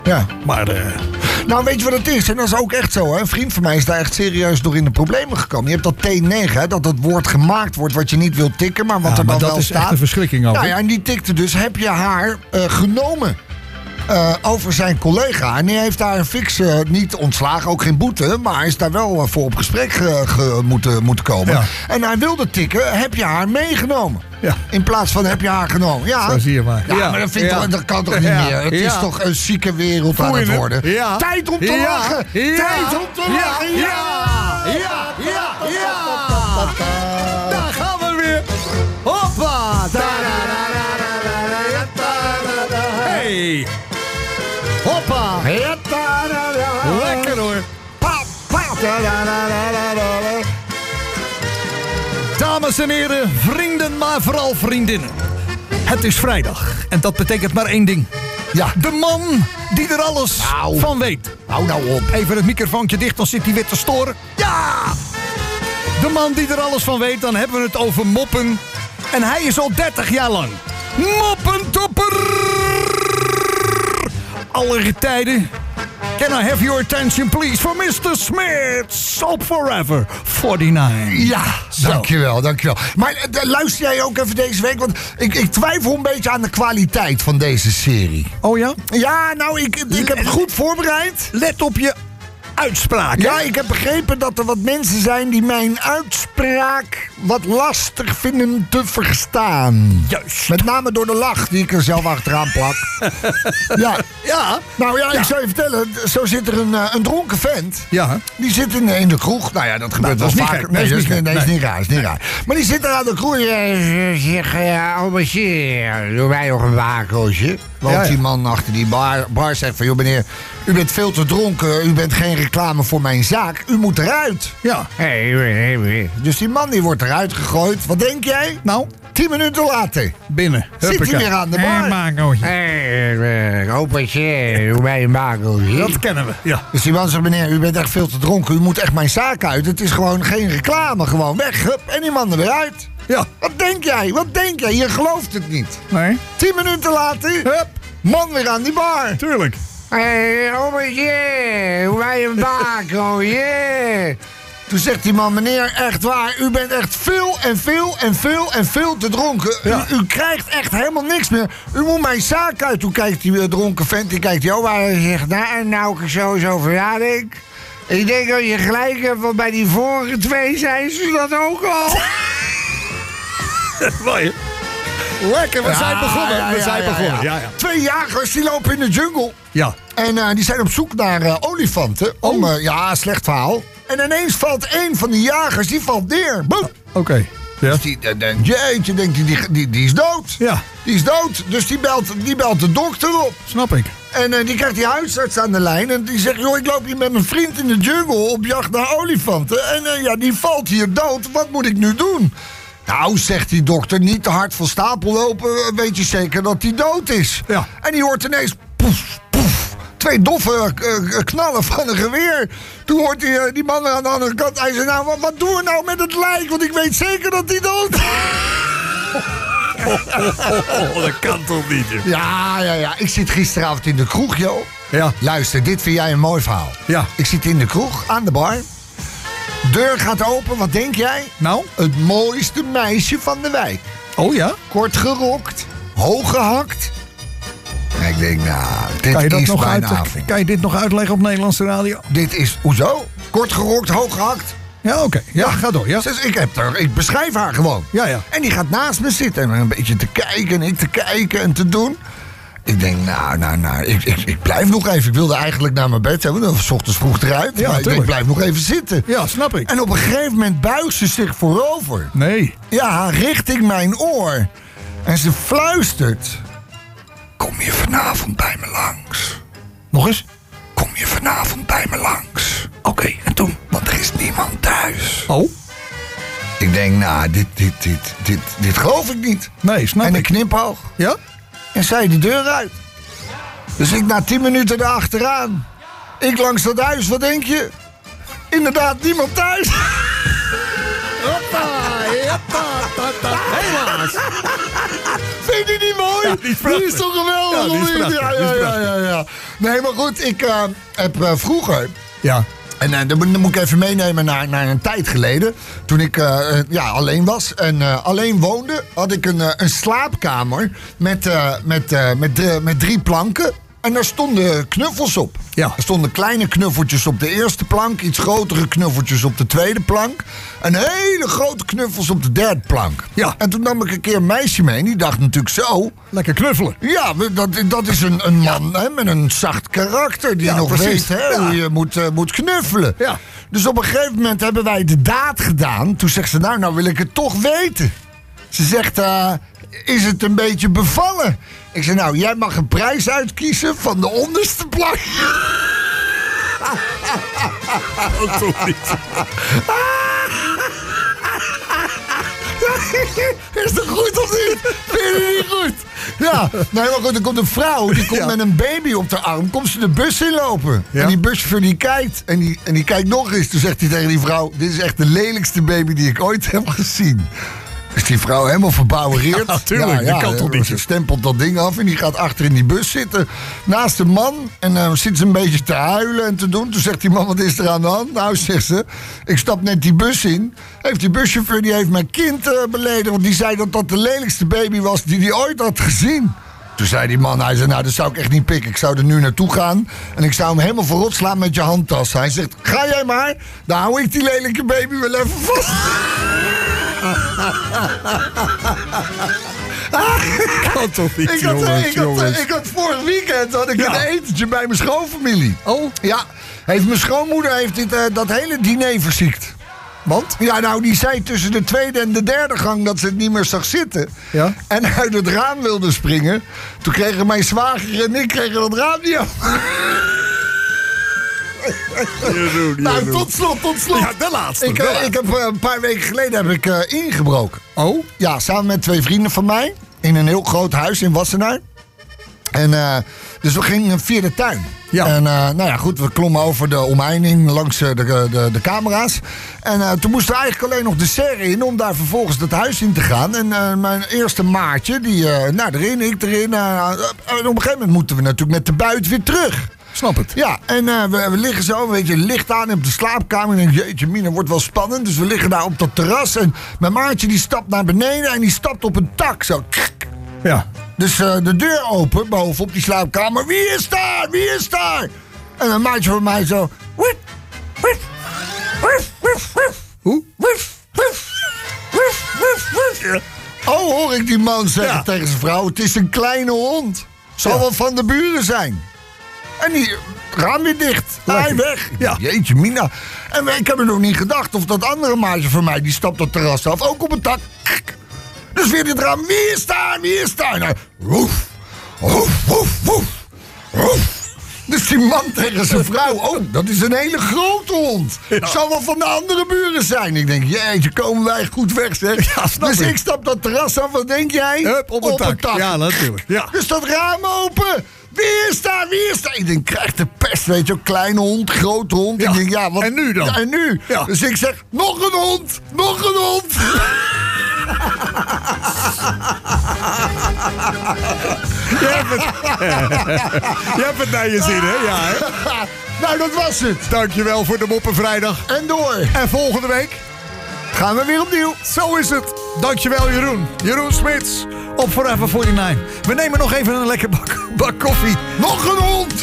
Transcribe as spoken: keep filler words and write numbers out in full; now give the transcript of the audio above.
Ja. Maar... Uh... Nou, weet je wat het is? En dat is ook echt zo, hè? Een vriend van mij is daar echt serieus door in de problemen gekomen. Je hebt dat T negen, hè? Dat dat woord gemaakt wordt wat je niet wilt tikken, maar wat ja, er maar dan dat wel is staat. Echt een verschrikking ook. Nou ja, en die tikte dus, heb je haar uh, genomen? Uh, over zijn collega. En die heeft daar een fix uh, niet ontslagen, ook geen boete. Maar hij is daar wel uh, voor op gesprek ge, ge, moeten, moeten komen. Ja. En hij wilde tikken, heb je haar meegenomen? Ja. In plaats van heb je haar genomen. Ja, zo zie je maar. Ja, ja. maar dat, vind ja. toch, dat kan toch niet ja. meer? Het ja. is toch een zieke wereld aan het worden. Ja. Tijd om te ja. lachen! Ja. Tijd om te ja. lachen! Ja! Ja! Ja! Ja! ja. Daar gaan we weer! Hoppa! Hey! Hoppa! Lekker hoor! Dames en heren, vrienden, maar vooral vriendinnen. Het is vrijdag en dat betekent maar één ding. Ja. De man die er alles nou. van weet. Hou nou op. Even het microfoontje dicht, dan zit hij weer te storen. Ja! De man die er alles van weet, dan hebben we het over moppen. En hij is al dertig jaar lang moppentopper aller tijden. Can I have your attention, please, for mister Smith? Soap Forever, forty-nine. Ja, Zo. dankjewel, dankjewel. Maar uh, luister jij ook even deze week? Want ik, ik twijfel een beetje aan de kwaliteit van deze serie. Oh ja? Ja, nou, ik, ik heb het goed voorbereid. Let op je uitspraak. Ja, ik heb begrepen dat er wat mensen zijn die mijn uitspraak wat lastig vinden te verstaan. Juist. Met name door de lach die ik er zelf achteraan plak. ja. Ja. Nou ja, ja, ik zou je vertellen, zo zit er een, een dronken vent. Ja. Die zit in, in de kroeg. Nou ja, dat gebeurt nou, wel vaker. vaak. Nee, Nee, dat is nee, niet, nee, nee. is niet raar, is niet raar. Maar die zit daar aan de kroeg. Zeg, ja, oh monsieur, doe mij nog een wakeltje. Want ja, ja. die man achter die bar, bar zegt van, joh meneer, u bent veel te dronken. U bent geen reclame voor mijn zaak. U moet eruit. Ja. Hey, hey, hey. Dus die man die wordt eruit gegooid. Wat denk jij? Nou? Tien minuten later. Binnen. Zit hij weer aan de bar. Hey, makeltje. Hey, opaatje, doe mij een makeltje. Dat kennen we, ja. Dus die man zegt, meneer, u bent echt veel te dronken. U moet echt mijn zaak uit. Het is gewoon geen reclame. Gewoon weg. Hup, en die man er weer uit. Ja. Wat denk jij? Wat denk jij? Je gelooft het niet. Nee. Tien minuten later. Hup, man weer aan die bar. Tuurlijk. Hé, hey, opaatje, doe mij een makeltje. Toen zegt die man, meneer, echt waar, u bent echt veel en veel en veel en veel te dronken. Ja. U, u krijgt echt helemaal niks meer. U moet mijn zaak uit. Toen kijkt die uh, dronken vent, die kijkt die over en zegt, nou, nou ik zo zo verradik. Ik denk dat je gelijk hebt, want bij die vorige twee zijn ze dat ook al. Mooi. Lekker, we Ja, zijn begonnen. ja, we ja, zijn ja, begonnen. ja. Ja, ja. Twee jagers die lopen in de jungle. Ja. En uh, die zijn op zoek naar uh, olifanten. Om, uh, ja, slecht verhaal. En ineens valt een van die jagers, die valt neer. Boem. Oké. Okay. Ja. Dus die, uh, uh, jeetje, denkt hij, die, die, die is dood. Ja. Die is dood. Dus die belt, die belt de dokter op. Snap ik. En uh, die krijgt die huisarts aan de lijn. En die zegt, joh, ik loop hier met mijn vriend in de jungle op jacht naar olifanten. En uh, ja, die valt hier dood. Wat moet ik nu doen? Nou, zegt die dokter, niet te hard van stapel lopen. Weet je zeker dat hij dood is? Ja. En die hoort ineens, poef, poef. Twee doffe uh, knallen van een geweer. Toen hoort hij uh, die man aan de andere kant. Hij zei, nou, wat, wat doen we nou met het lijk? Want ik weet zeker dat hij dood is. Oh, oh, oh, dat kan toch niet, joh. Ja, ja, ja. Ik zit gisteravond in de kroeg, joh. Ja. Luister, dit vind jij een mooi verhaal. Ja. Ik zit in de kroeg, aan de bar. Deur gaat open, wat denk jij? Nou? Het mooiste meisje van de wijk. Oh ja? Kort gerokt, hoog gehakt. En ik denk, nou, dit Kan je, dat is nog mijn uit, avond. kan je dit nog uitleggen op Nederlandse radio? Dit is, hoezo? Kort gerokt, hoog gehakt. Ja, oké. Okay. Ja, ga door. Ja. Dus ik, heb er, ik beschrijf haar gewoon. Ja, ja. En die gaat naast me zitten en een beetje te kijken en ik te kijken en te doen. Ik denk, nou, nou, nou, ik, ik, ik blijf nog even. Ik wilde eigenlijk naar mijn bed hebben. Dan was 's ochtends vroeg eruit. Ja, maar ik, denk, ik blijf nog even zitten. Ja, snap ik. En op een gegeven moment buigt ze zich voorover. Nee. Ja, richting mijn oor. En ze fluistert. Kom je vanavond bij me langs? Nog eens? Kom je vanavond bij me langs? Oké, okay, en toen? Want er is niemand thuis. Oh? Ik denk, nou, dit, dit, dit, dit, dit geloof ik niet. Nee, snap en ik. een knipoog. Ja? En zij de deur uit. Dus ik na tien minuten erachteraan. Ik langs dat huis, wat denk je? Inderdaad, niemand thuis. Hoppa, hoppa, hoppa. Helaas. Vind Vind je die mooi? Ja, die is prachtig. Die is toch geweldig? Ja, die is prachtig, ja, die is ja, ja, prachtig. ja, ja. Nee, maar goed, ik uh, heb uh, vroeger... Ja. En uh, dan, moet, dan moet ik even meenemen naar, naar een tijd geleden. Toen ik uh, uh, ja, alleen was en uh, alleen woonde, had ik een, uh, een slaapkamer met, uh, met, uh, met, uh, met drie planken. En daar stonden knuffels op. Ja. Er stonden kleine knuffeltjes op de eerste plank, iets grotere knuffeltjes op de tweede plank. En hele grote knuffels op de derde plank. Ja. En toen nam ik een keer een meisje mee en die dacht natuurlijk zo... Lekker knuffelen. Ja, dat, dat is een, een man hè, met een zacht karakter die Ja, nog precies. weet hè, Ja. hoe je moet, uh, moet knuffelen. Ja. Dus op een gegeven moment hebben wij de daad gedaan. Toen zegt ze, nou, nou wil ik het toch weten. Ze zegt, uh, is het een beetje bevallen? Ik zeg, nou, jij mag een prijs uitkiezen van de onderste plank. Dat toch niet. Is dat goed of niet? Vind je niet goed? Ja, nee, maar goed, er komt een vrouw, die komt Ja. met een baby op de arm, komt ze de bus inlopen. Ja. En die buschauffeur die kijkt, en die, en die kijkt nog eens. Toen zegt hij tegen die vrouw, dit is echt de lelijkste baby die ik ooit heb gezien. Dus die vrouw helemaal verbouwereerd. Ja, tuurlijk, dat kan toch niet? Ze stempelt dat ding af en die gaat achter in die bus zitten. Naast de man. En dan uh, zit ze een beetje te huilen en te doen. Toen zegt die man, wat is er aan de hand? Nou, zegt ze, ik stap net die bus in. Heeft die buschauffeur, die heeft mijn kind uh, beledigd. Want die zei dat dat de lelijkste baby was die hij ooit had gezien. Toen zei die man, hij zei, nou, dat zou ik echt niet pikken. Ik zou er nu naartoe gaan en ik zou hem helemaal voorop slaan met je handtas. Hij zegt, ga jij maar, dan hou ik die lelijke baby wel even vast. Kan toch niet, Ik had, jongens, ik, had, jongens. ik had vorig weekend had ik Ja. een etentje bij mijn schoonfamilie. Oh? Ja, heeft mijn schoonmoeder heeft dit, uh, dat hele diner verziekt. Want? Ja, nou, die zei tussen de tweede en de derde gang dat ze het niet meer zag zitten. Ja. En uit het raam wilde springen. Toen kregen mijn zwager en ik kregen dat raam niet af. Jeroen, Nou, Jeroen. tot slot, tot slot. Ja, de laatste. Ik, de uh, laatste. ik heb uh, een paar weken geleden heb ik uh, ingebroken. Oh? Ja, samen met twee vrienden van mij. In een heel groot huis in Wassenaar. En uh, dus we gingen via de tuin. Ja. En uh, nou ja, goed, we klommen over de omheining langs uh, de, de, de camera's. En uh, toen moesten we eigenlijk alleen nog de serre in om daar vervolgens dat huis in te gaan. En uh, mijn eerste maatje, die, uh, nou erin, ik erin. Uh, en op een gegeven moment moeten we natuurlijk met de buit weer terug. Snap het. Ja, en uh, we, we liggen zo, weet je, licht aan op de slaapkamer. En ik denk, jeetje mina, wordt wel spannend. Dus we liggen daar op dat terras. En mijn maatje die stapt naar beneden en die stapt op een tak. Zo. Ja. Dus uh, de deur open, bovenop die slaapkamer. Wie is daar? Wie is daar? En een maatje van mij zo... Wif, wif, wif, wif, wif. Hoe? Wif, wif, wif, wif, wif. Oh, hoor ik die man zeggen Ja. tegen zijn vrouw. Het is een kleine hond. Zal Ja. wel van de buren zijn. En die raam weer dicht. Lekker. Hij weg. Ja. Jeetje mina. En ik heb er nog niet gedacht of dat andere maatje van mij... die stapt dat terras af, ook op een tak. Dus weer dit raam. Wie is daar? Wie is daar? Nou, woef, woef, woef, woef, woef. Dus die man tegen zijn vrouw. Oh, dat is een hele grote hond. Ja. Zal wel van de andere buren zijn. Ik denk, jeetje, komen wij goed weg, zeg. Ja, snap dus ik. ik stap dat terras af. Wat denk jij? Hup, op een tak. Ja, natuurlijk. Ja. Dus dat raam open. Wie is daar? Wie is daar? Ik denk, krijg de pest, weet je wel. Kleine hond, grote hond. Ja. Ik denk, ja, wat... En nu dan? Ja, en nu? Ja. Dus ik zeg, nog een hond. Nog een hond. Je hebt het. Je hebt het naar je zin, hè? Ja, hè? Nou, dat was het. Dankjewel voor de Moppenvrijdag. En door. En volgende week Gaan we weer opnieuw. Zo is het. Dankjewel, Jeroen. Jeroen Smits op Forever negenenveertig. We nemen nog even een lekker bak, bak koffie. Nog een hond.